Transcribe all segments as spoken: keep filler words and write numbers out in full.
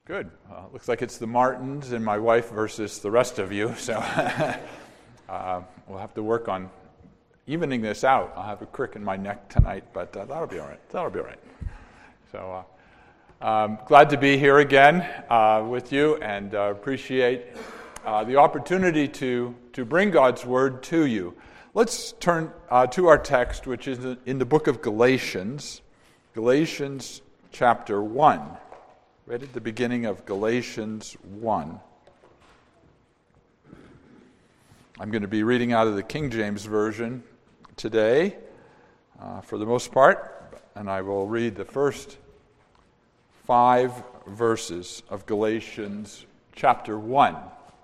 Good. Uh, looks like it's the Martins and my wife versus the rest of you, so uh, we'll have to work on evening this out. I'll have a crick in my neck tonight, but uh, that'll be all right. That'll be all right. So uh, um, glad to be here again uh, with you, and uh, appreciate uh, the opportunity to, to bring God's Word to you. Let's turn uh, to our text, which is in the book of Galatians, Galatians chapter one. Right at the beginning of Galatians one. I'm going to be reading out of the King James Version today, uh, for the most part, and I will read the first five verses of Galatians chapter one.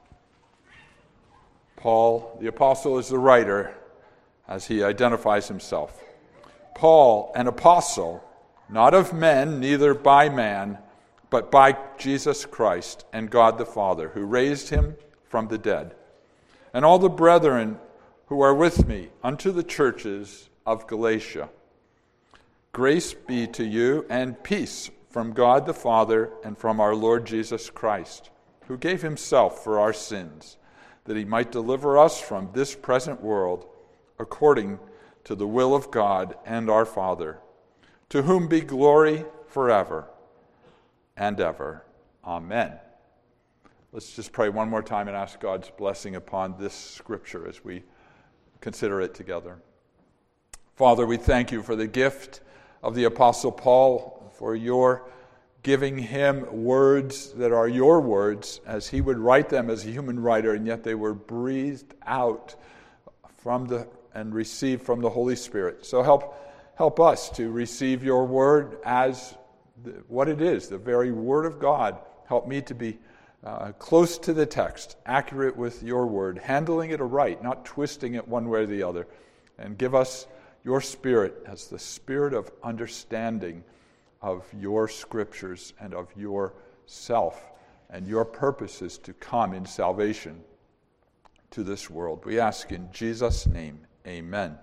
Paul, the apostle, is the writer as he identifies himself. Paul, an apostle, not of men, neither by man, but by Jesus Christ and God the Father, who raised him from the dead, and all the brethren who are with me unto the churches of Galatia. Grace be to you and peace from God the Father and from our Lord Jesus Christ, who gave himself for our sins, that he might deliver us from this present world, according to the will of God and our Father, to whom be glory forever and ever. Amen. Let's just pray one more time and ask God's blessing upon this scripture as we consider it together. Father, we thank you for the gift of the Apostle Paul, for your giving him words that are your words, as he would write them as a human writer, and yet they were breathed out from the and received from the Holy Spirit. So help help us to receive your word as The, what it is, the very Word of God. Help me to be uh, close to the text, accurate with your word, handling it aright, not twisting it one way or the other. And give us your Spirit as the Spirit of understanding of your scriptures and of yourself and your purposes to come in salvation to this world. We ask in Jesus' name, amen.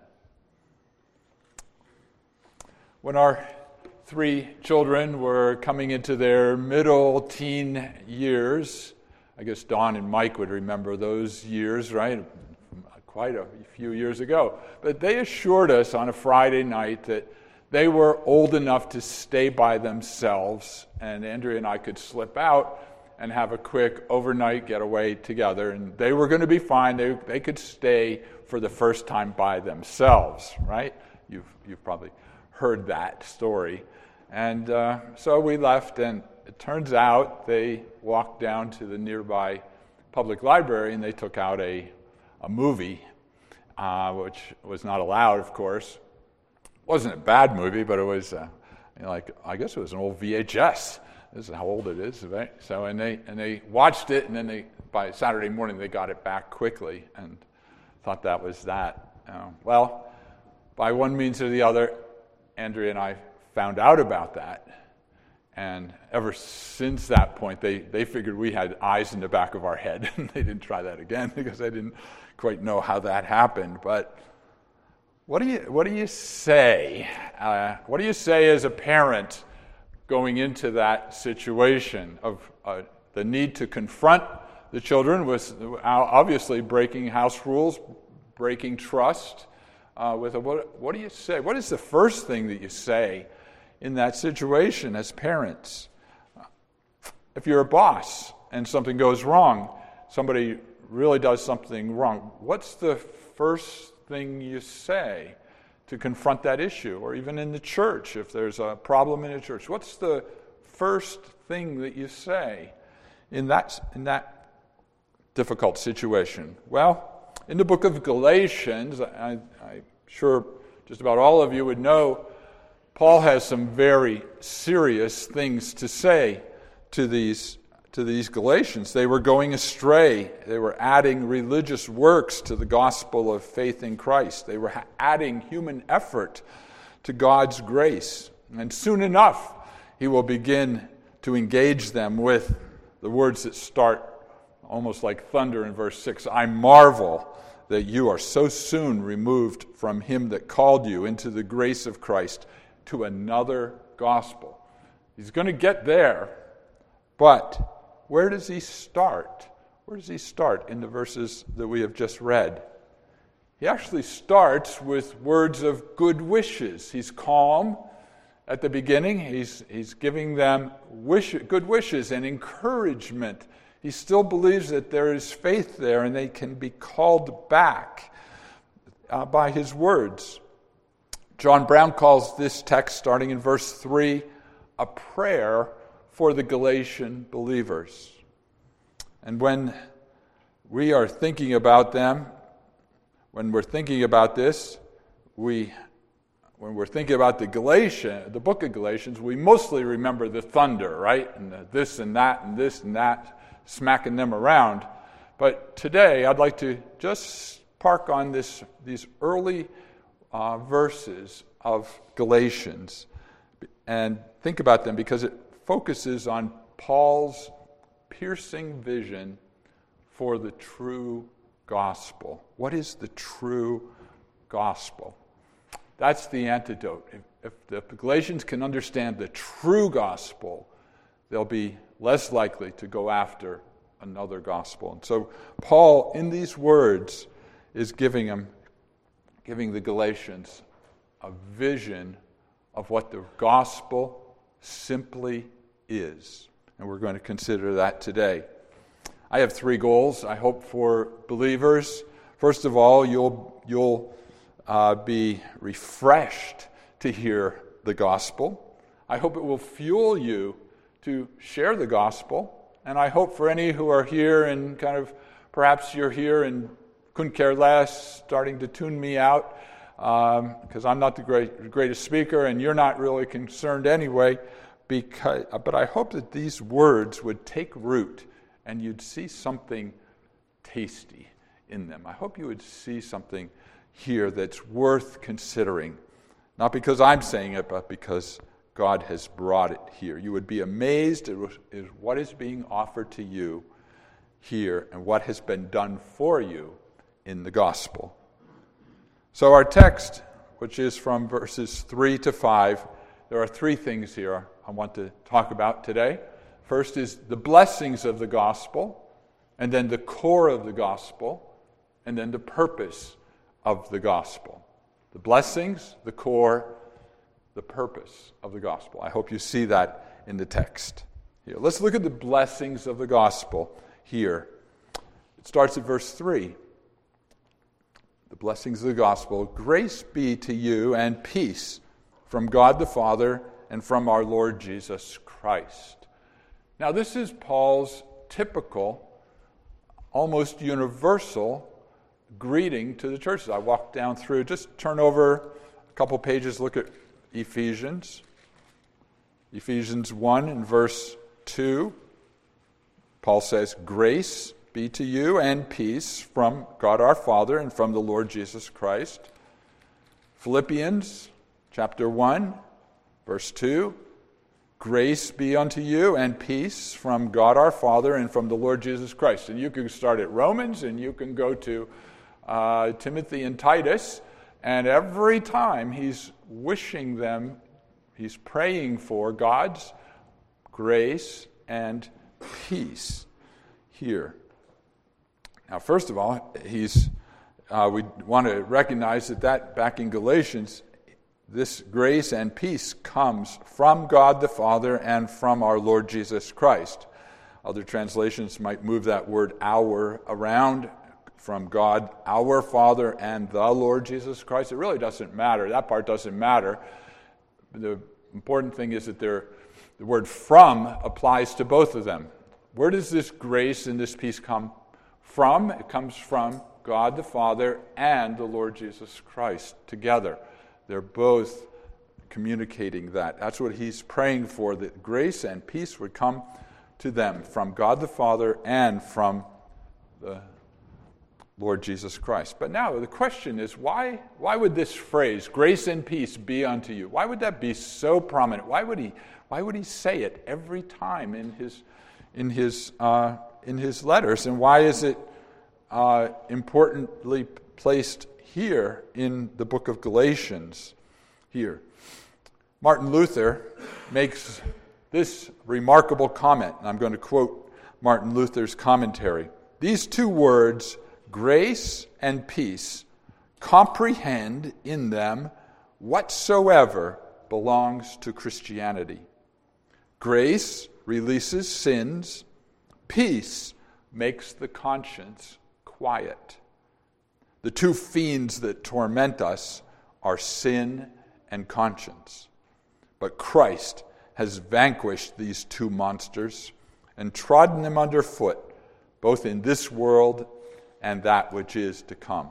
When our three children were coming into their middle teen years, I guess Don and Mike would remember those years, right? Quite a few years ago. But they assured us on a Friday night that they were old enough to stay by themselves, and Andrea and I could slip out and have a quick overnight getaway together, and they were going to be fine. They they could stay for the first time by themselves, right? You've you've probably heard that story. And uh, so we left, and it turns out they walked down to the nearby public library, and they took out a, a movie, uh, which was not allowed, of course. It wasn't a bad movie, but it was, uh, you know, like, I guess it was an old V H S. This is how old it is, right? So, and they and they watched it, and then they by Saturday morning, they got it back quickly, and thought that was that. Uh, well, by one means or the other, Andrea and I found out about that, and ever since that point, they, they figured we had eyes in the back of our head, and they didn't try that again because they didn't quite know how that happened. But what do you what do you say? Uh, what do you say as a parent going into that situation of uh, the need to confront the children with obviously breaking house rules, breaking trust? Uh, with a, what, what do you say? What is the first thing that you say in that situation as parents? If you're a boss and something goes wrong, somebody really does something wrong, what's the first thing you say to confront that issue? Or even in the church, if there's a problem in a church, what's the first thing that you say in that in that difficult situation? Well, in the book of Galatians, I, I'm sure just about all of you would know, Paul has some very serious things to say to these, to these Galatians. They were going astray. They were adding religious works to the gospel of faith in Christ. They were adding human effort to God's grace. And soon enough, he will begin to engage them with the words that start almost like thunder in verse six. I marvel that you are so soon removed from him that called you into the grace of Christ to another gospel. He's going to get there, But where does he start? Where does he start in the verses that we have just read? He actually starts with words of good wishes. He's calm at the beginning. He's, he's giving them wish, good wishes and encouragement. He still believes that there is faith there and they can be called back uh, by his words. John Brown calls this text, starting in verse three, a prayer for the Galatian believers. And when we are thinking about them, when we're thinking about this, we, when we're thinking about the Galatian, the book of Galatians, we mostly remember the thunder, right? And the this and that and this and that, smacking them around. But today, I'd like to just park on this these early uh, verses of Galatians and think about them because it focuses on Paul's piercing vision for the true gospel. What is the true gospel? That's the antidote. If, if the Galatians can understand the true gospel, they'll be less likely to go after another gospel. And so Paul, in these words, is giving them, giving the Galatians a vision of what the gospel simply is. And we're going to consider that today. I have three goals, I hope, for believers. First of all, you'll you'll uh, be refreshed to hear the gospel. I hope it will fuel you to share the gospel. And I hope for any who are here and kind of, perhaps you're here and couldn't care less, starting to tune me out, because um, I'm not the great, greatest speaker and you're not really concerned anyway. Because, but I hope that these words would take root and you'd see something tasty in them. I hope you would see something here that's worth considering. Not because I'm saying it, but because God has brought it here. You would be amazed at what is being offered to you here and what has been done for you in the gospel. So our text, which is from verses three to five, there are three things here I want to talk about today. First is the blessings of the gospel, and then the core of the gospel, and then the purpose of the gospel. The blessings, the core, the purpose of the gospel. I hope you see that in the text here. Let's look at the blessings of the gospel here. It starts at verse three. The blessings of the gospel. Grace be to you and peace from God the Father and from our Lord Jesus Christ. Now, this is Paul's typical, almost universal greeting to the churches. I walked down through, just turn over a couple pages, look at Ephesians. Ephesians one and verse two. Paul says, grace be to you and peace from God our Father and from the Lord Jesus Christ. Philippians chapter one, verse two. Grace be unto you and peace from God our Father and from the Lord Jesus Christ. And you can start at Romans and you can go to uh, Timothy and Titus. And every time he's wishing them, he's praying for God's grace and peace here. Now, first of all, he's uh, we want to recognize that, that back in Galatians, this grace and peace comes from God the Father and from our Lord Jesus Christ. Other translations might move that word our around, from God our Father and the Lord Jesus Christ. It really doesn't matter. That part doesn't matter. The important thing is that the word from applies to both of them. Where does this grace and this peace come from? It comes from God the Father and the Lord Jesus Christ together. They're both communicating that. That's what he's praying for, that grace and peace would come to them from God the Father and from the Lord Jesus Christ. But now the question is, why, why would this phrase, grace and peace be unto you, why would that be so prominent? Why would he, why would he say it every time in his, in his, uh, in his letters? And why is it uh, importantly placed here in the book of Galatians here? Martin Luther makes this remarkable comment, and I'm going to quote Martin Luther's commentary. These two words, grace and peace, comprehend in them whatsoever belongs to Christianity. Grace releases sins. Peace makes the conscience quiet. The two fiends that torment us are sin and conscience. But Christ has vanquished these two monsters and trodden them underfoot, both in this world and that which is to come.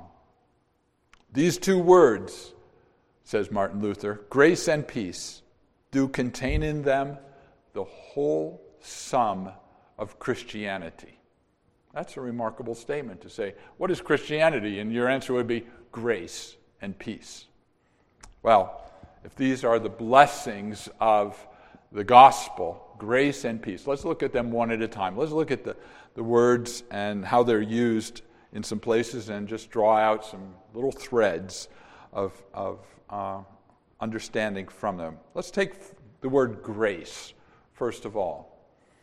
These two words, says Martin Luther, grace and peace, do contain in them the whole sum of Christianity. That's a remarkable statement to say, what is Christianity? And your answer would be grace and peace. Well, if these are the blessings of the gospel, grace and peace, let's look at them one at a time. Let's look at the, the words and how they're used in some places and just draw out some little threads of, of uh, understanding from them. Let's take the word grace, first of all.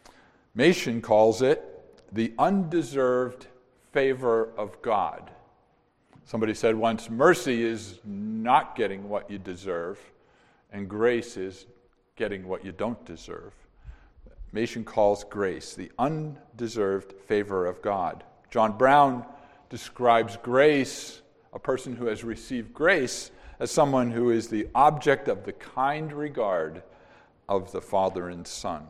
Machen calls it the undeserved favor of God. Somebody said once, mercy is not getting what you deserve, and grace is getting what you don't deserve. Machen calls grace the undeserved favor of God. John Brown describes grace, a person who has received grace, as someone who is the object of the kind regard of the Father and Son.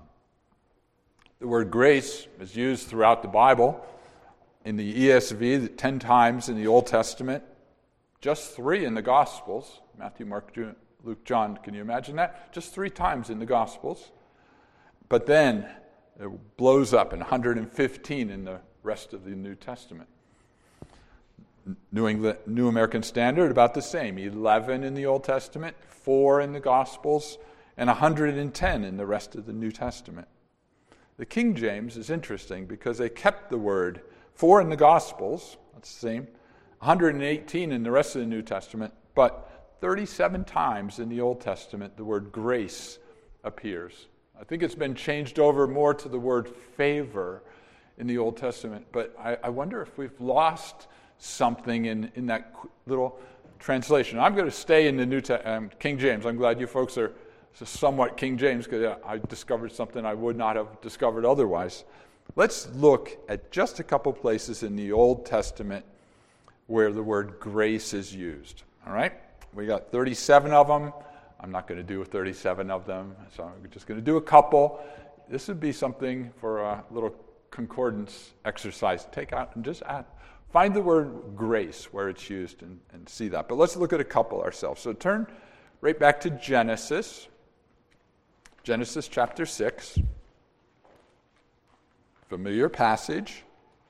The word grace is used throughout the Bible. In the E S V, ten times in the Old Testament, just three in the Gospels. Matthew, Mark, Luke, John. Can you imagine that? Just three times in the Gospels. But then it blows up in one hundred fifteen in the rest of the New Testament. New England, New American Standard, about the same. eleven in the Old Testament, four in the Gospels, and one hundred ten in the rest of the New Testament. The King James is interesting because they kept the word four in the Gospels, that's the same, one hundred eighteen in the rest of the New Testament, but thirty-seven times in the Old Testament the word grace appears. I think it's been changed over more to the word favor in the Old Testament, but I, I wonder if we've lost something in, in that little translation. I'm going to stay in the New Te- um, King James. I'm glad you folks are somewhat King James because I discovered something I would not have discovered otherwise. Let's look at just a couple places in the Old Testament where the word grace is used. All right? We got thirty-seven of them. I'm not going to do thirty-seven of them, so I'm just going to do a couple. This would be something for a little concordance exercise. Take out and just add. Find the word grace where it's used and, and see that. But let's look at a couple ourselves. So turn right back to Genesis. Genesis chapter six. Familiar passage.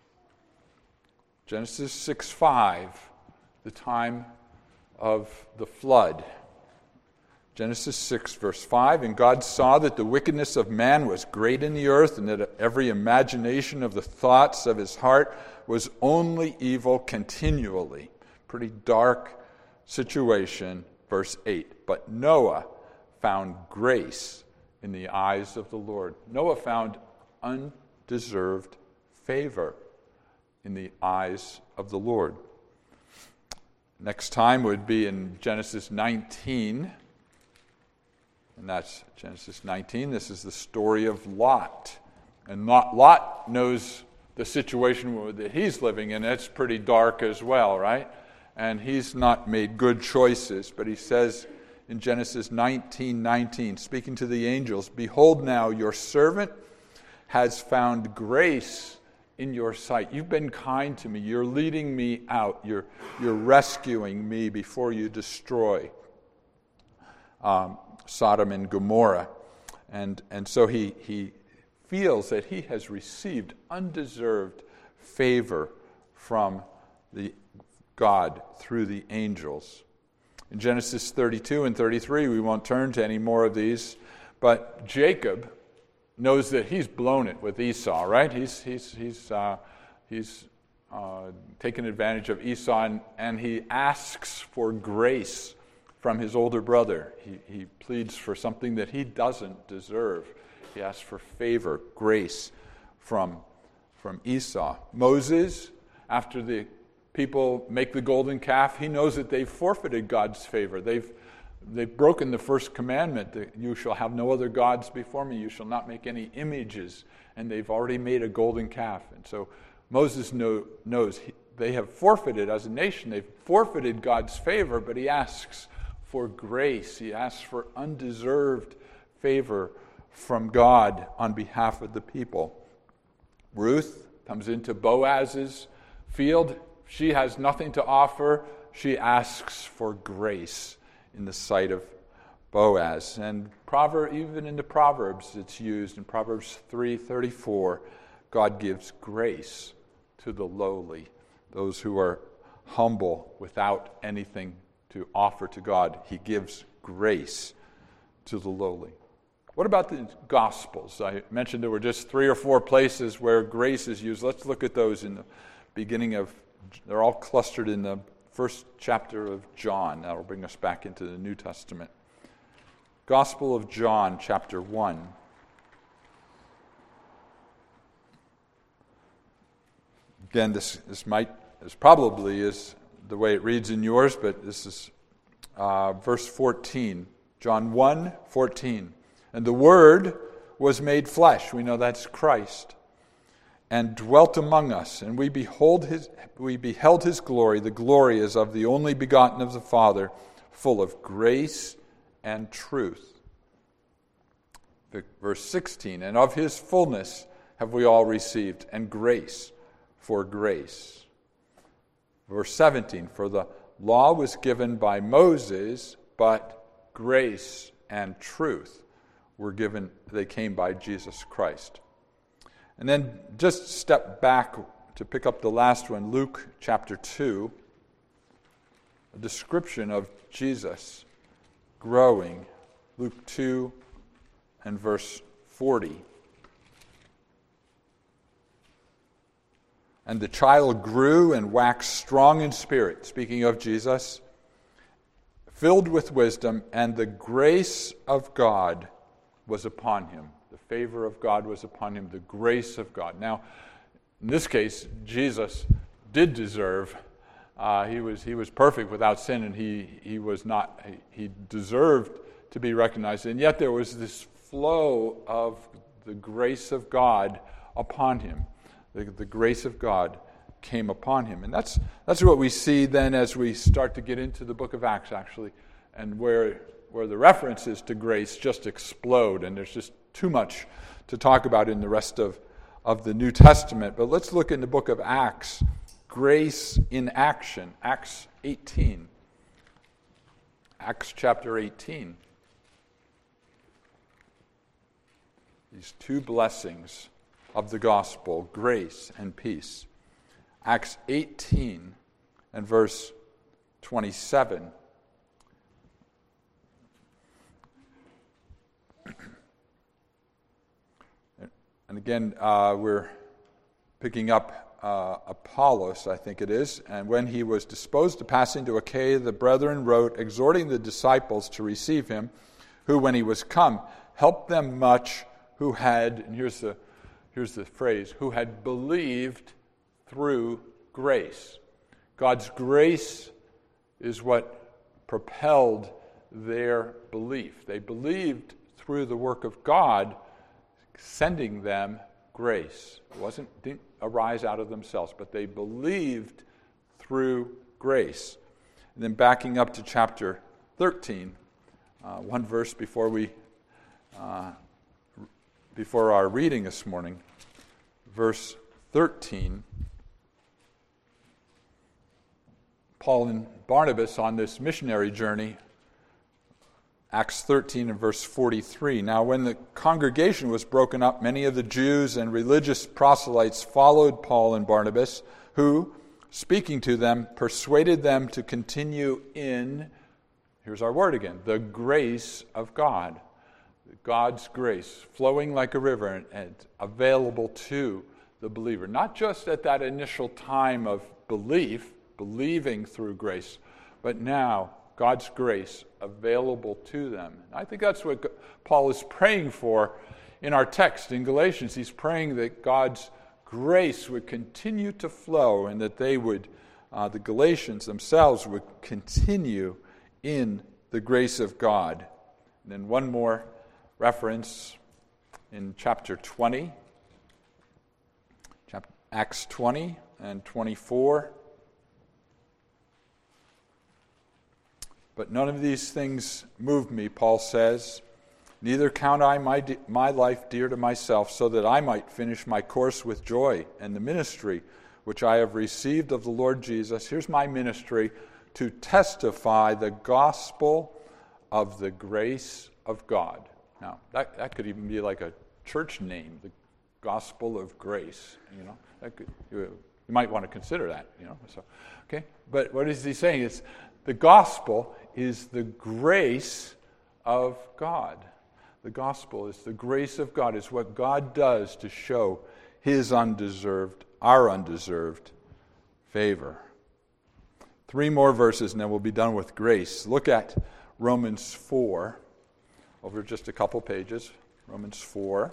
Genesis six five, the time of the flood. Genesis six, verse five, and God saw that the wickedness of man was great in the earth, and that every imagination of the thoughts of his heart was only evil continually. Pretty dark situation. Verse eight, but Noah found grace in the eyes of the Lord. Noah found undeserved favor in the eyes of the Lord. Next time would be in Genesis nineteen. And that's Genesis nineteen. This is the story of Lot. And Lot, Lot knows the situation that he's living in. It's pretty dark as well, right? And he's not made good choices. But he says in Genesis nineteen nineteen, speaking to the angels, behold now, your servant has found grace in your sight. You've been kind to me. You're leading me out. You're, you're rescuing me before you destroy Um, Sodom and Gomorrah. And, and so he, he feels that he has received undeserved favor from the God through the angels. In Genesis thirty-two and thirty-three, we won't turn to any more of these, but Jacob knows that he's blown it with Esau, right? He's, he's, he's, uh, he's uh, taken advantage of Esau, and, and he asks for grace from his older brother. He, he pleads for something that he doesn't deserve. He asks for favor, grace from, from Esau. Moses, after the people make the golden calf, he knows that they've forfeited God's favor. They've, they've broken the first commandment, that you shall have no other gods before me, you shall not make any images, and they've already made a golden calf. And so Moses know, knows he, they have forfeited as a nation, they've forfeited God's favor, but he asks for grace. He asks for undeserved favor from God on behalf of the people. Ruth comes into Boaz's field. She has nothing to offer. She asks for grace in the sight of Boaz. And Proverb, even in the Proverbs, it's used in Proverbs three thirty-four. God gives grace to the lowly, those who are humble without anything to offer to God. He gives grace to the lowly. What about the Gospels? I mentioned there were just three or four places where grace is used. Let's look at those in the beginning of, they're all clustered in the first chapter of John. That'll bring us back into the New Testament. Gospel of John, chapter one. Again, this, this might, this probably is the way it reads in yours, but this is uh, verse fourteen. John one, fourteen. And the Word was made flesh. We know that's Christ. And dwelt among us. And we behold his, we beheld his glory. The glory is of the only begotten of the Father, full of grace and truth. Verse sixteen. And of his fullness have we all received, and grace for grace. Verse seventeen. For the law was given by Moses, but grace and truth were given, they came by Jesus Christ. And then just step back to pick up the last one, Luke chapter two, a description of Jesus growing. Luke two and verse forty. And the child grew and waxed strong in spirit, speaking of Jesus, filled with wisdom, and the grace of God was upon him. The favor of God was upon him, the grace of God. Now, in this case, Jesus did deserve, uh, he was he was perfect without sin, and he, he was not, he, he deserved to be recognized. And yet there was this flow of the grace of God upon him. The, the grace of God came upon him. And that's that's what we see then as we start to get into the book of Acts, actually, and where where the references to grace just explode, and there's just too much to talk about in the rest of, of the New Testament. But let's look in the book of Acts, grace in action, Acts eighteen. Acts chapter eighteen. These two blessings of the gospel, grace and peace. Acts eighteen and verse twenty-seven. And again, uh, we're picking up uh, Apollos, I think it is. And when he was disposed to pass into Achaia, the brethren wrote, exhorting the disciples to receive him, who, when he was come, helped them much who had, and here's the, here's the phrase, who had believed through grace. God's grace is what propelled their belief. They believed through the work of God, sending them grace. It wasn't didn't arise out of themselves, but they believed through grace. And then backing up to chapter thirteen, uh, one verse before we uh, before our reading this morning, verse thirteen. Paul and Barnabas on this missionary journey. Acts thirteen and verse forty-three. Now when the congregation was broken up, many of the Jews and religious proselytes followed Paul and Barnabas, who, speaking to them, persuaded them to continue in, here's our word again, the grace of God. God's grace flowing like a river and, and available to the believer. Not just at that initial time of belief, believing through grace, but now God's grace available to them. I think that's what Paul is praying for in our text in Galatians, he's praying that God's grace would continue to flow and that they would, uh, the Galatians themselves would continue in the grace of God. And then one more reference in chapter twenty, chapter, Acts twenty and twenty-four. But none of these things move me, Paul says. Neither count I my, de- my life dear to myself, so that I might finish my course with joy and the ministry which I have received of the Lord Jesus. Here's my ministry, to testify the gospel of the grace of God. Now, that, that could even be like a church name, the gospel of grace. You know, that could, you, you might want to consider that. You know, so okay. But what is he saying? It's the gospel is the grace of God. The gospel is the grace of God. It's what God does to show his undeserved, our undeserved favor. Three more verses and then we'll be done with grace. Look at Romans four, over just a couple pages. Romans four.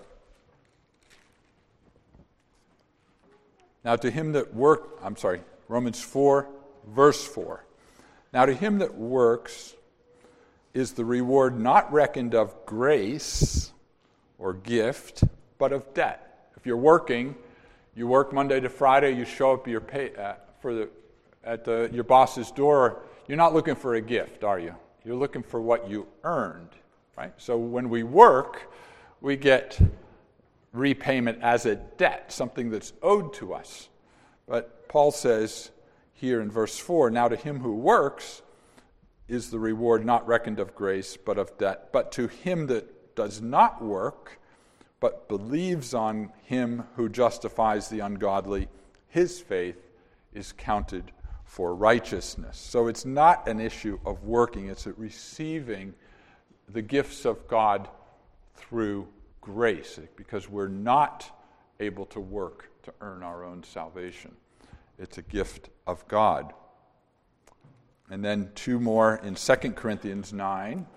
Now to him that work, I'm sorry, Romans four, verse four. Now to him that works is the reward not reckoned of grace or gift, but of debt. If you're working, you work Monday to Friday, you show up your pay, uh, for the, at the, your boss's door, you're not looking for a gift, are you? You're looking for what you earned, right? So when we work, we get repayment as a debt, something that's owed to us. But Paul says here in verse four, now to him who works is the reward not reckoned of grace, but of debt. But to him that does not work, but believes on him who justifies the ungodly, his faith is counted for righteousness. So it's not an issue of working, it's receiving the gifts of God through grace, because we're not able to work to earn our own salvation. It's a gift of God. And then two more in Second Corinthians nine.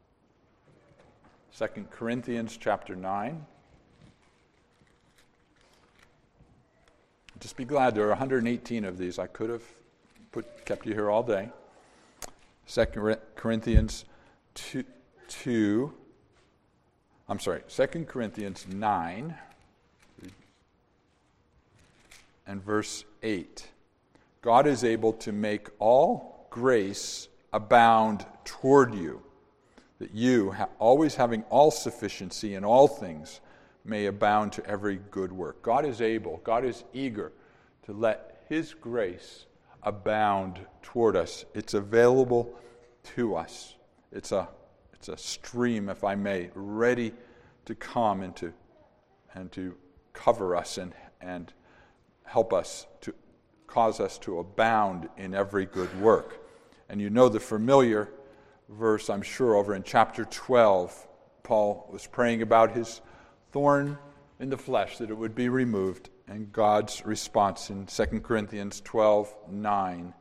Second Corinthians chapter nine. Just be glad there are one hundred eighteen of these. I could have put kept you here all day. Second Corinthians two, two I'm sorry, Second Corinthians nine and verse eight. God is able to make all grace abound toward you, that you, always having all sufficiency in all things, may abound to every good work. God is able, God is eager to let his grace abound toward us. It's available to us. It's a it's a stream, if I may, ready to come and to and to cover us and and help us to cause us to abound in every good work. And you know the familiar verse, I'm sure, over in chapter twelve. Paul was praying about his thorn in the flesh, that it would be removed. And God's response in Second Corinthians twelve nine,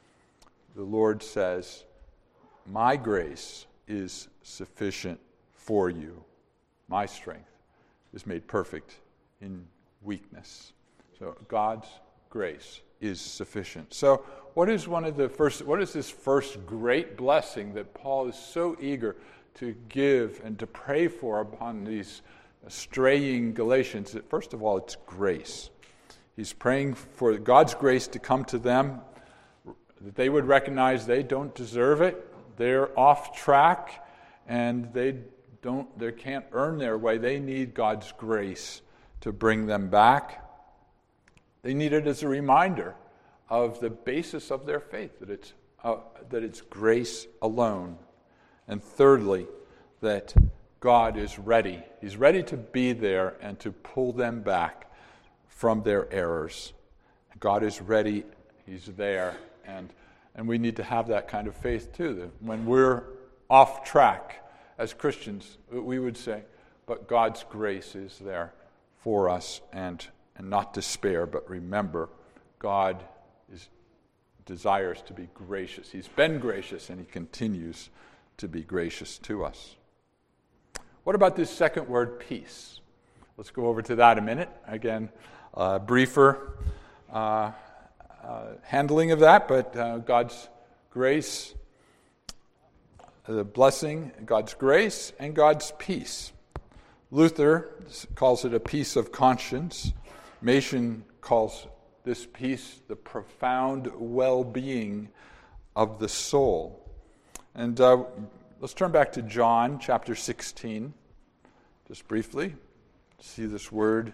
the Lord says, my grace is sufficient for you. My strength is made perfect in weakness. So God's grace is sufficient. So what is one of the first, what is this first great blessing that Paul is so eager to give and to pray for upon these straying Galatians? First of all, it's grace. He's praying for God's grace to come to them, that they would recognize they don't deserve it, they're off track, and they don't, they can't earn their way. They need God's grace to bring them back. They need it as a reminder of the basis of their faith, that it's uh, that it's grace alone. And thirdly, that God is ready. He's ready to be there and to pull them back from their errors. God is ready. He's there. And, and we need to have that kind of faith too, that when we're off track as Christians, we would say, but God's grace is there for us, and, and not despair, but remember, God is desires to be gracious. He's been gracious, and he continues to be gracious to us. What about this second word, peace? Let's go over to that a minute. Again, uh, briefer uh, uh, handling of that, but uh, God's grace, the blessing, God's grace, and God's peace. Luther calls it a peace of conscience. Machen calls this peace the profound well-being of the soul. And uh, let's turn back to John chapter sixteen, just briefly. See this word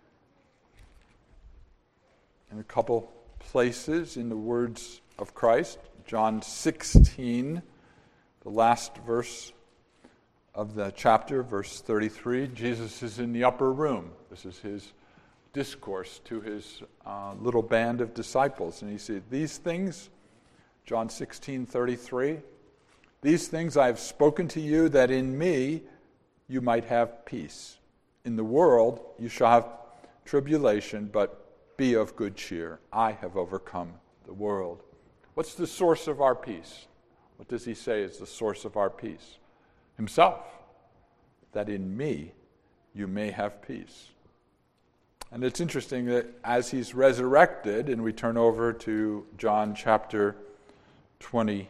in a couple places in the words of Christ. John sixteen, the last verse of the chapter, verse thirty-three. Jesus is in the upper room. This is his discourse to his uh, little band of disciples. And he said, these things, John sixteen, thirty-three, these things I have spoken to you, that in me you might have peace. In the world you shall have tribulation, but be of good cheer. I have overcome the world. What's the source of our peace? What does he say is the source of our peace? Himself. That in me you may have peace. And it's interesting that as he's resurrected, and we turn over to John chapter twenty,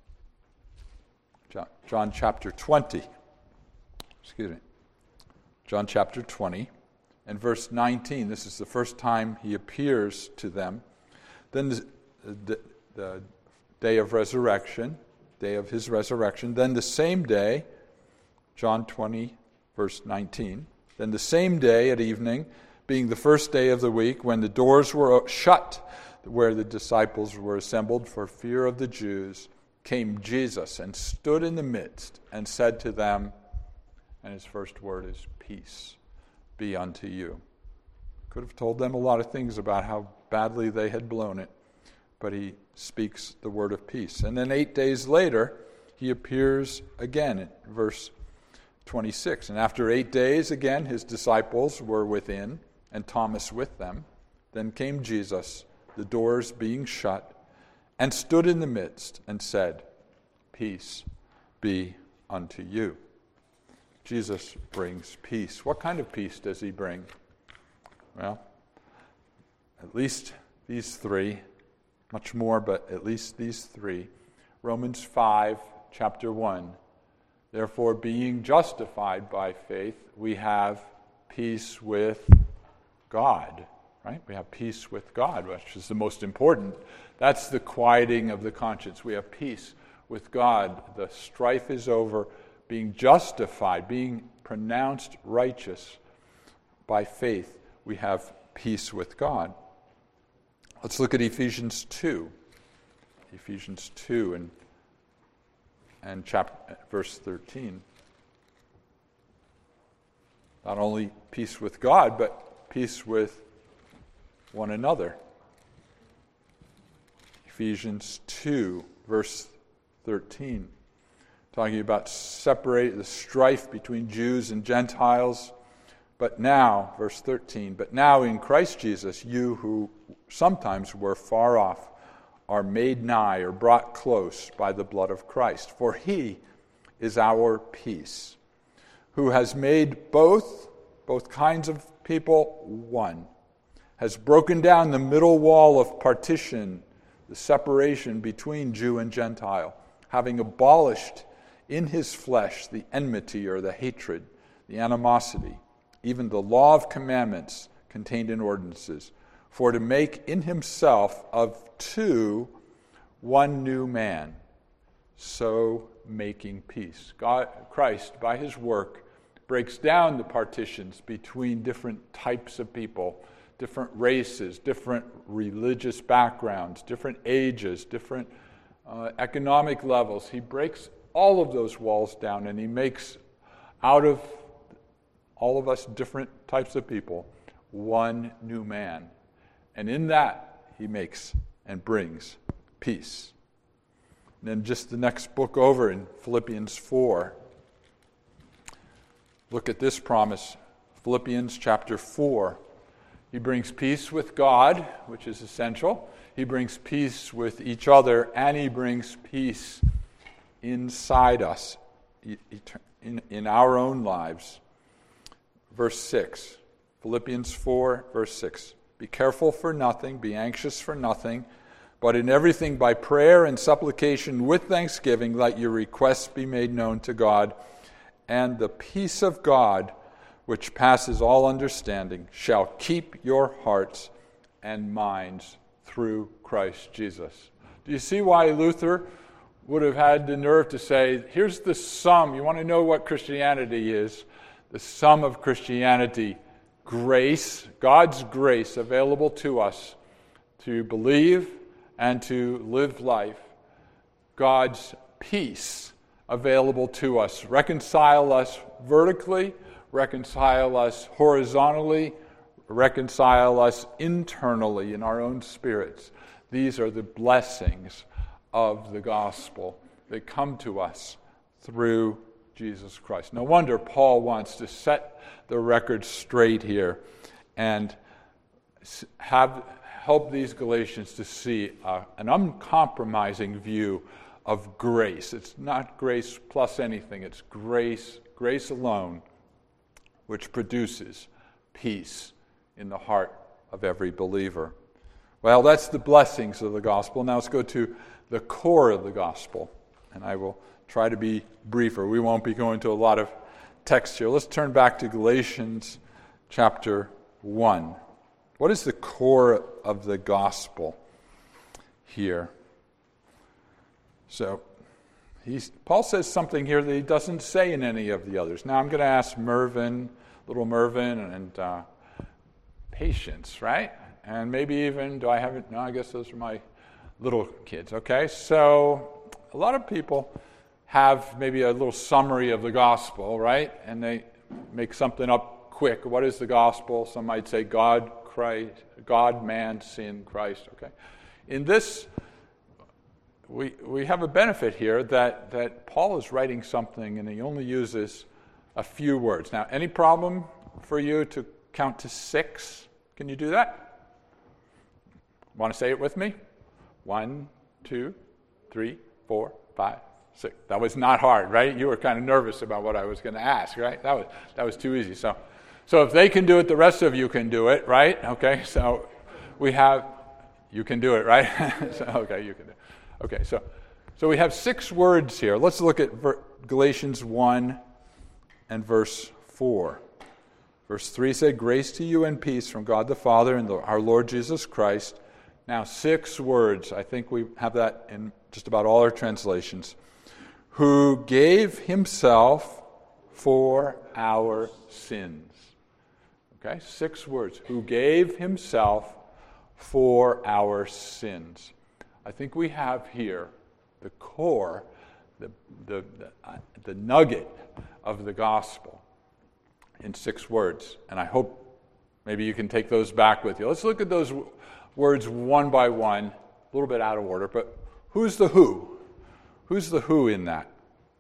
John, John chapter twenty, excuse me, John chapter twenty, and verse nineteen. This is the first time he appears to them. Then the, the, the day of resurrection, day of his resurrection, then the same day, John twenty, verse nineteen, then the same day at evening, being the first day of the week, when the doors were shut where the disciples were assembled for fear of the Jews, came Jesus and stood in the midst and said to them, and his first word is, peace be unto you. Could have told them a lot of things about how badly they had blown it, but he speaks the word of peace. And then eight days later, he appears again in verse twenty-six. And after eight days, again, his disciples were within, and Thomas with them. Then came Jesus, the doors being shut, and stood in the midst and said, peace be unto you. Jesus brings peace. What kind of peace does he bring? Well, at least these three, much more, but at least these three. Romans five, chapter one. Therefore, being justified by faith, we have peace with God, right? We have peace with God, which is the most important. That's the quieting of the conscience. We have peace with God. The strife is over. Being justified, being pronounced righteous by faith, we have peace with God. Let's look at Ephesians two. Ephesians two and, and chapter, verse thirteen. Not only peace with God, but peace with one another. Ephesians two, verse thirteen. Talking about separate the strife between Jews and Gentiles. But now, verse thirteen, but now in Christ Jesus, you who sometimes were far off are made nigh or brought close by the blood of Christ. For he is our peace, who has made both, both kinds of people one, has broken down the middle wall of partition, the separation between Jew and Gentile, having abolished in his flesh the enmity or the hatred, the animosity, even the law of commandments contained in ordinances, for to make in himself of two one new man, so making peace. God, Christ, by his work, breaks down the partitions between different types of people, different races, different religious backgrounds, different ages, different uh, economic levels. He breaks all of those walls down, and he makes out of all of us different types of people one new man. And in that, he makes and brings peace. And then just the next book over in Philippians four. Look at this promise, Philippians chapter four. He brings peace with God, which is essential. He brings peace with each other, and he brings peace inside us, in, in our own lives. Verse six, Philippians four, verse six. Be careful for nothing, be anxious for nothing, but in everything by prayer and supplication with thanksgiving, let your requests be made known to God, and the peace of God, which passes all understanding, shall keep your hearts and minds through Christ Jesus. Do you see why Luther would have had the nerve to say, here's the sum. You want to know what Christianity is? The sum of Christianity, grace, God's grace available to us to believe and to live life. God's peace available to us. Reconcile us vertically, reconcile us horizontally, reconcile us internally in our own spirits. These are the blessings of the gospel that come to us through Jesus Christ. No wonder Paul wants to set the record straight here and have help these Galatians to see uh, an uncompromising view of grace. It's not grace plus anything. It's grace, grace alone, which produces peace in the heart of every believer. Well, that's the blessings of the gospel. Now let's go to the core of the gospel, and I will try to be briefer. We won't be going to a lot of text here. Let's turn back to Galatians chapter one. What is the core of the gospel here? So, he's, Paul says something here that he doesn't say in any of the others. Now, I'm going to ask Mervyn, little Mervyn, and uh, Patience, right? And maybe even, do I have it? No, I guess those are my little kids, okay? So, a lot of people have maybe a little summary of the gospel, right? And they make something up quick. What is the gospel? Some might say God, Christ, God, man, sin, Christ, okay? In this, we we have a benefit here that, that Paul is writing something and he only uses a few words. Now, any problem for you to count to six? Can you do that? Want to say it with me? One, two, three, four, five, six. That was not hard, right? You were kind of nervous about what I was going to ask, right? That was that was too easy. So, so if they can do it, the rest of you can do it, right? Okay. So we have you can do it, right? so, okay, you can do it. Okay. So so we have six words here. Let's look at Galatians one and verse four. Verse three said, "Grace to you and peace from God the Father and the, our Lord Jesus Christ." Now, six words. I think we have that in just about all our translations. Who gave himself for our sins. Okay, six words. Who gave himself for our sins. I think we have here the core, the the the, uh, the nugget of the gospel in six words. And I hope maybe you can take those back with you. Let's look at those w- words one by one, a little bit out of order, but who's the who? Who's the who in that?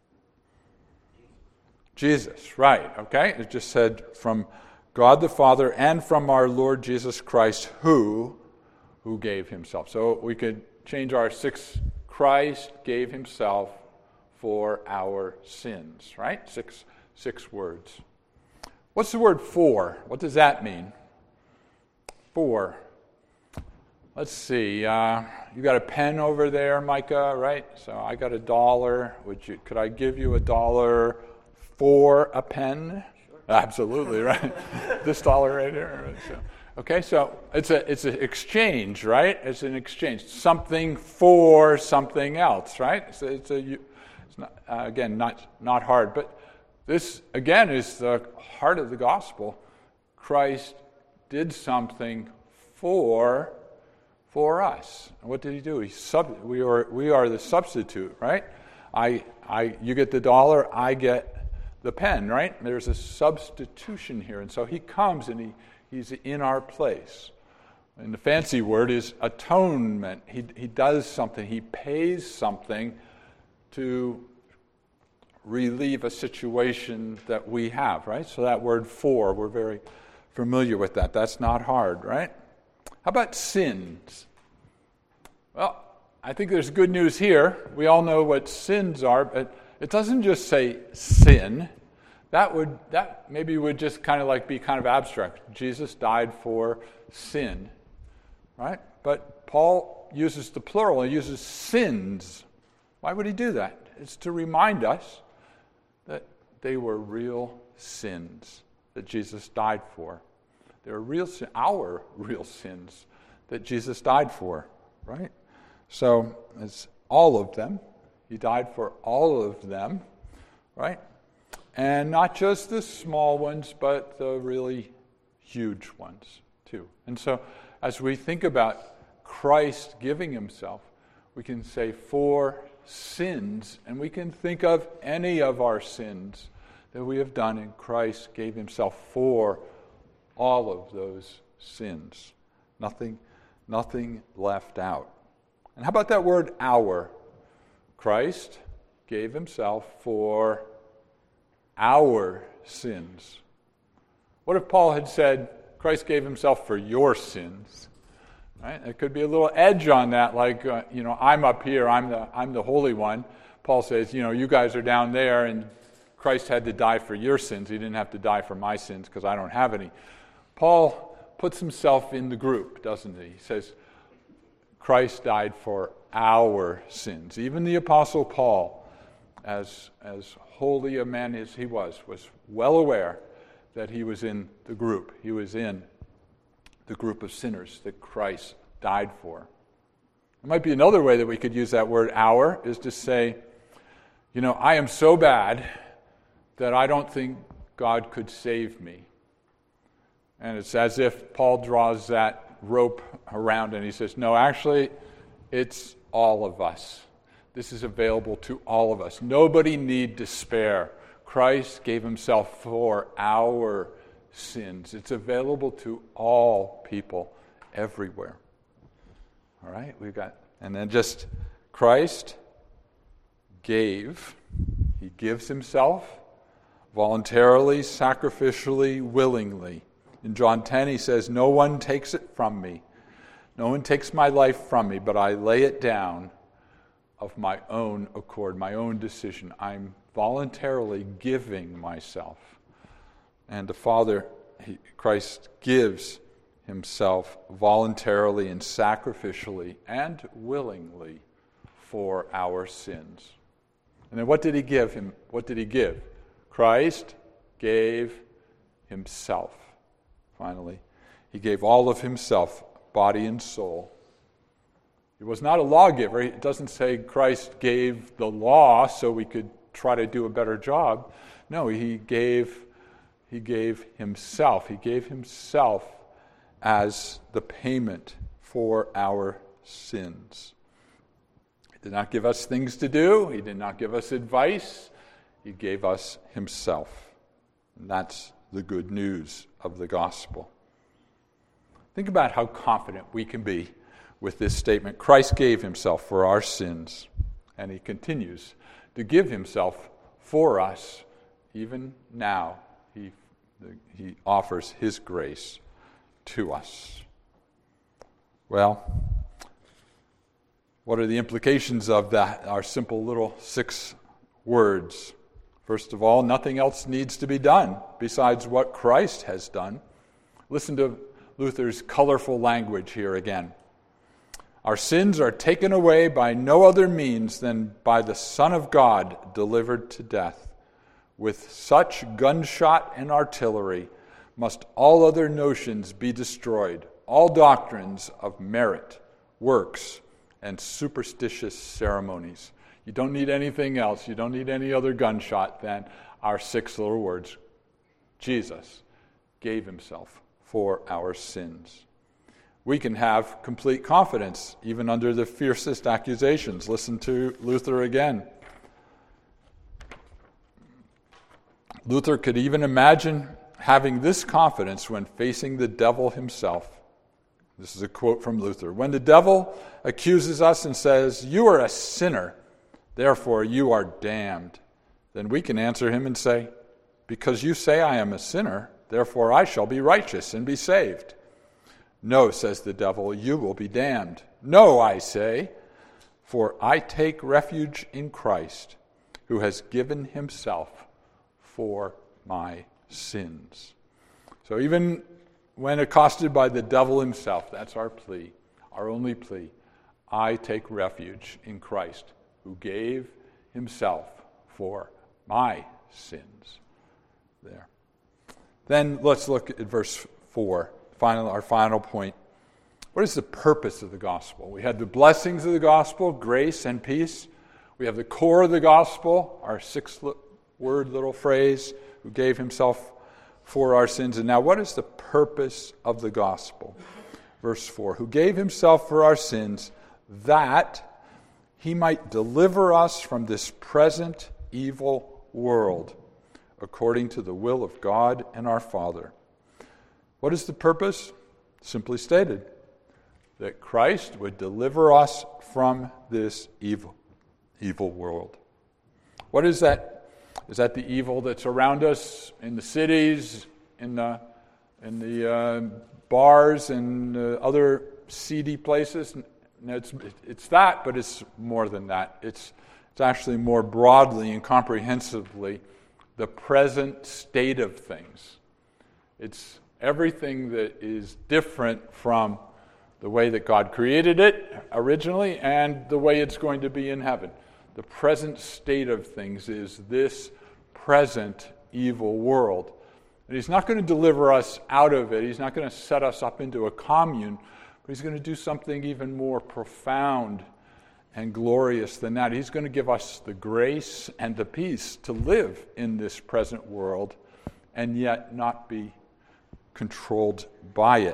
Jesus, right, okay? It just said from God the Father and from our Lord Jesus Christ, who, who gave himself. So we could change our six, Christ gave himself for our sins, right? Six, six words. What's the word for? What does that mean? For. Let's see. Uh, you got a pen over there, Micah, right? So I got a dollar. Would you? Could I give you a dollar for a pen? Sure. Absolutely, right. This dollar right here. So, okay, so it's a it's an exchange, right? It's an exchange. Something for something else, right? It's a, it's, a, it's not, uh, again not not hard, but this again is the heart of the gospel. Christ did something for. For us. And what did he do? He sub, we are we are the substitute, right? I I you get the dollar, I get the pen, right? There's a substitution here. And so he comes and he, he's in our place. And the fancy word is atonement. He he does something, he pays something to relieve a situation that we have, right? So that word for, we're very familiar with that. That's not hard, right? How about sins? Well, I think there's good news here. We all know what sins are, but it doesn't just say sin. That would that maybe would just kind of like be kind of abstract. Jesus died for sin, right? But Paul uses the plural. He uses sins. Why would he do that? It's to remind us that they were real sins that Jesus died for. They were real sin, our real sins that Jesus died for, right? So it's all of them. He died for all of them, right? And not just the small ones, but the really huge ones, too. And so as we think about Christ giving himself, we can say for sins, and we can think of any of our sins that we have done, and Christ gave himself for all of those sins. Nothing, nothing left out. And how about that word our? Christ gave himself for our sins. What if Paul had said, Christ gave himself for your sins? Right? There could be a little edge on that, like, uh, you know, I'm up here, I'm the I'm the Holy One. Paul says, you know, you guys are down there, and Christ had to die for your sins. He didn't have to die for my sins because I don't have any. Paul puts himself in the group, doesn't he? He says, Christ died for our sins. Even the Apostle Paul, as, as holy a man as he was, was well aware that he was in the group. He was in the group of sinners that Christ died for. It might be another way that we could use that word our, is to say, you know, I am so bad that I don't think God could save me. And it's as if Paul draws that rope around and he says, no, actually, it's all of us. This is available to all of us. Nobody need despair. Christ gave himself for our sins. It's available to all people everywhere. All right, we've got, and then just Christ gave. He gives himself voluntarily, sacrificially, willingly. In John ten, he says, no one takes it from me. No one takes my life from me, but I lay it down of my own accord, my own decision. I'm voluntarily giving myself. And the Father, he, Christ gives himself voluntarily and sacrificially and willingly for our sins. And then what did he give him? What did he give? Christ gave himself. Finally, he gave all of himself, body and soul. He was not a lawgiver. It doesn't say Christ gave the law so we could try to do a better job. No, he gave, he gave himself. He gave himself as the payment for our sins. He did not give us things to do. He did not give us advice. He gave us himself. And that's the good news of the gospel. Think about how confident we can be with this statement. Christ gave himself for our sins, and he continues to give himself for us. Even now, he, he offers his grace to us. Well, what are the implications of that? Our simple little six words. First of all, nothing else needs to be done besides what Christ has done. Listen to Luther's colorful language here again. Our sins are taken away by no other means than by the Son of God delivered to death. With such gunshot and artillery must all other notions be destroyed, all doctrines of merit, works, and superstitious ceremonies. You don't need anything else. You don't need any other gunshot than our six little words. Jesus gave himself for our sins. We can have complete confidence even under the fiercest accusations. Listen to Luther again. Luther could even imagine having this confidence when facing the devil himself. This is a quote from Luther. When the devil accuses us and says, "You are a sinner, therefore you are damned," then we can answer him and say, "Because you say I am a sinner, therefore I shall be righteous and be saved." "No," says the devil, "you will be damned." "No," I say, "for I take refuge in Christ, who has given himself for my sins. So even when accosted by the devil himself, that's our plea, our only plea. I take refuge in Christ, who gave himself for my sins. There. Then let's look at verse four, final, our final point. What is the purpose of the gospel? We had the blessings of the gospel, grace and peace. We have the core of the gospel, our six-word little phrase, who gave himself for our sins. And now what is the purpose of the gospel? Verse four, who gave himself for our sins, that he might deliver us from this present evil world, according to the will of God and our Father. What is the purpose? Simply stated, that Christ would deliver us from this evil, evil world. What is that? Is that the evil that's around us in the cities, in the in the uh, bars, and uh, other seedy places? No, it's it's that, but it's more than that. It's it's actually more broadly and comprehensively the present state of things. It's everything that is different from the way that God created it originally and the way it's going to be in heaven. The present state of things is this present evil world. And he's not going to deliver us out of it. He's not going to set us up into a commune, but he's going to do something even more profound and glorious than that. He's going to give us the grace and the peace to live in this present world and yet not be controlled by it.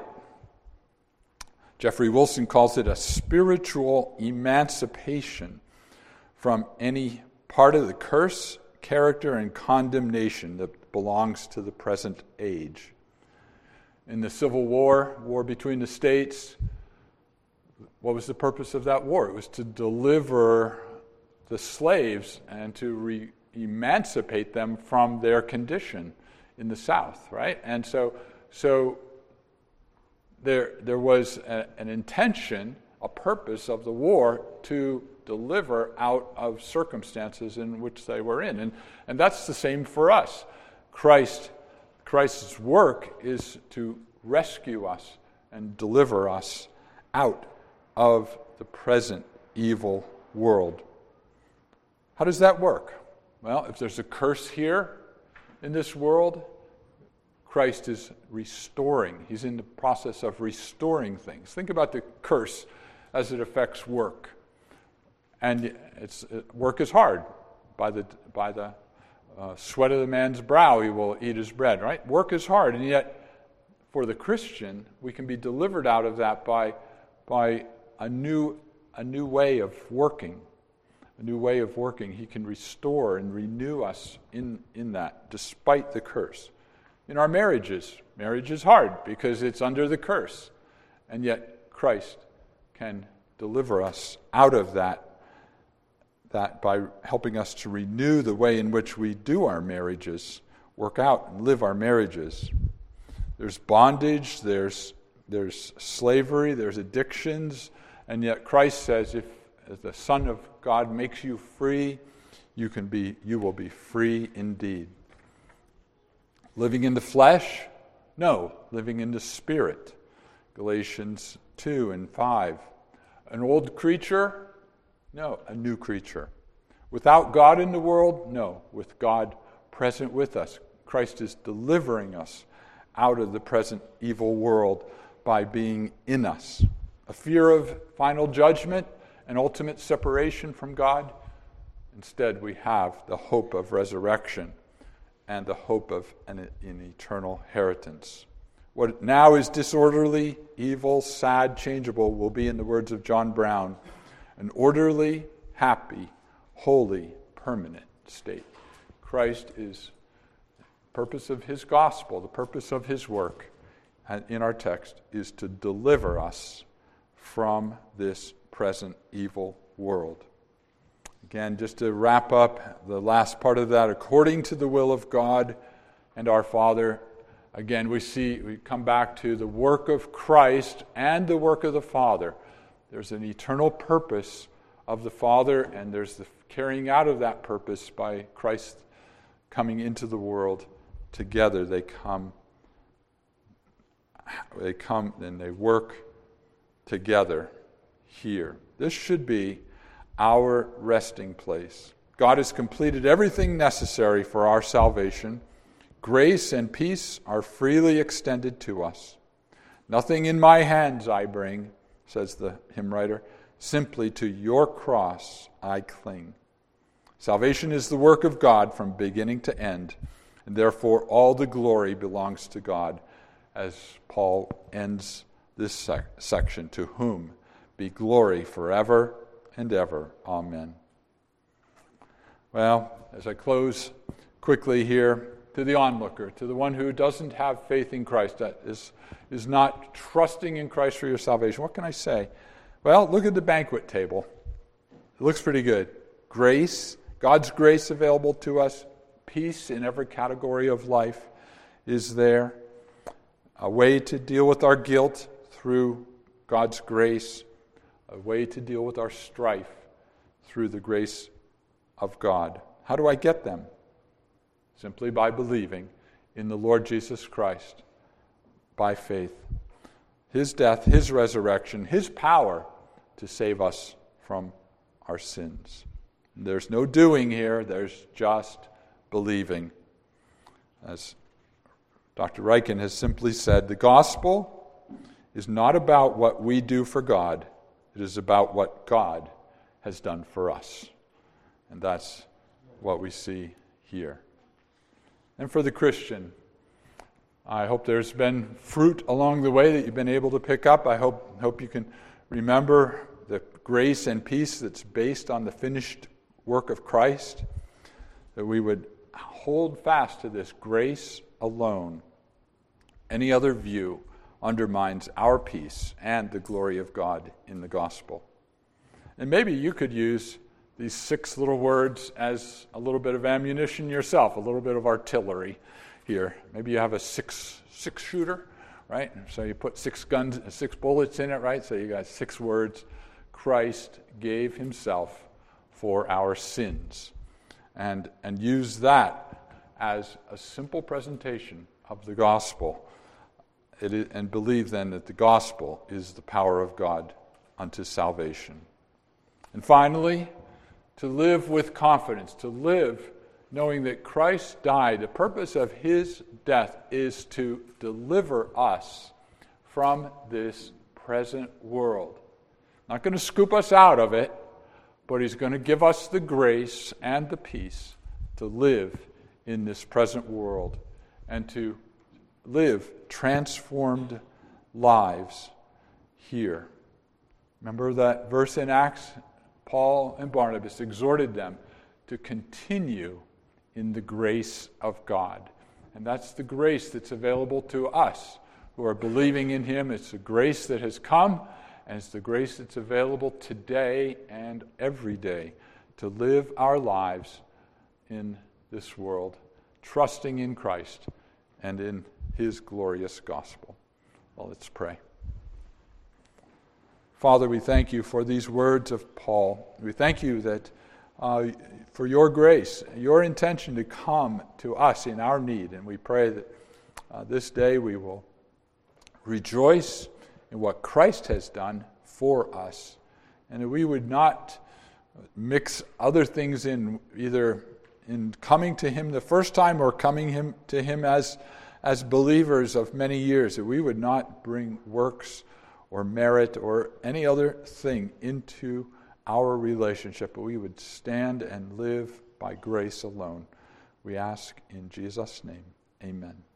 Jeffrey Wilson calls it a spiritual emancipation from any part of the curse, character, and condemnation that belongs to the present age. In the Civil War, war between the states, what was the purpose of that war? It was to deliver the slaves and to re- emancipate them from their condition in the South, right? And so, so there, there was a, an intention, a purpose of the war to deliver out of circumstances in which they were in. And, and that's the same for us. Christ, Christ's work is to rescue us and deliver us out of the present evil world. How does that work? Well, if there's a curse here in this world, Christ is restoring. He's in the process of restoring things. Think about the curse as it affects work. And it's work is hard. By the by the uh, sweat of the man's brow he will eat his bread, right? Work is hard, and yet for the Christian, we can be delivered out of that by by a new a new way of working. A new way of working. He can restore and renew us in, in that, despite the curse. In our marriages, marriage is hard because it's under the curse. And yet Christ can deliver us out of that, that by helping us to renew the way in which we do our marriages, work out and live our marriages. There's bondage, there's there's slavery, there's addictions, and yet Christ says if as the Son of God makes you free, you can be you will be free indeed. Living in the flesh? No, living in the Spirit. Galatians two and five. An old creature? No, a new creature. Without God in the world? No, with God present with us. Christ is delivering us out of the present evil world by being in us. A fear of final judgment and ultimate separation from God? Instead, we have the hope of resurrection and the hope of an, an eternal inheritance. What now is disorderly, evil, sad, changeable will be, in the words of John Brown, an orderly, happy, holy, permanent state. Christ is the purpose of his gospel, the purpose of his work in our text is to deliver us from this present evil world. Again, just to wrap up the last part of that, according to the will of God and our Father, again, we see, we come back to the work of Christ and the work of the Father. There's an eternal purpose of the Father, and there's the carrying out of that purpose by Christ coming into the world. Together they come, they come and they work together here. This should be our resting place. God has completed everything necessary for our salvation. Grace and peace are freely extended to us. Nothing in my hands I bring, says the hymn writer. Simply to your cross I cling. Salvation is the work of God from beginning to end, and therefore all the glory belongs to God, as Paul ends this sec- section, to whom be glory forever and ever. Amen. Well, as I close quickly here, to the onlooker, to the one who doesn't have faith in Christ, that is, is not trusting in Christ for your salvation, what can I say? Well, look at the banquet table. It looks pretty good. Grace, God's grace available to us, peace in every category of life is there. A way to deal with our guilt through God's grace, a way to deal with our strife through the grace of God. How do I get them? Simply by believing in the Lord Jesus Christ, by faith. His death, His resurrection, His power to save us from our sins. There's no doing here, there's just believing. As Doctor Ryken has simply said, the gospel is not about what we do for God, it is about what God has done for us. And that's what we see here. And for the Christian, I hope there's been fruit along the way that you've been able to pick up. I hope, hope you can remember the grace and peace that's based on the finished work of Christ, that we would hold fast to this grace alone. Any other view undermines our peace and the glory of God in the gospel. And maybe you could use these six little words as a little bit of ammunition yourself, a little bit of artillery here. Maybe you have a six six shooter, right? So you put six guns, six bullets in it, right? So you got six words. Christ gave himself for our sins. And, and use that as a simple presentation of the gospel. It is, and believe then that the gospel is the power of God unto salvation. And finally, to live with confidence, to live knowing that Christ died. The purpose of his death is to deliver us from this present world. Not going to scoop us out of it, but he's going to give us the grace and the peace to live in this present world and to live transformed lives here. Remember that verse in Acts? Paul and Barnabas exhorted them to continue in the grace of God. And that's the grace that's available to us who are believing in him. It's the grace that has come, and it's the grace that's available today and every day to live our lives in this world, trusting in Christ and in his glorious gospel. Well, let's pray. Father, we thank you for these words of Paul. We thank you that uh, for your grace, your intention to come to us in our need. And we pray that uh, this day we will rejoice in what Christ has done for us, and that we would not mix other things in, either in coming to him the first time or coming him to him as, as believers of many years, that we would not bring works or merit or any other thing into our relationship, but we would stand and live by grace alone. We ask in Jesus' name, amen.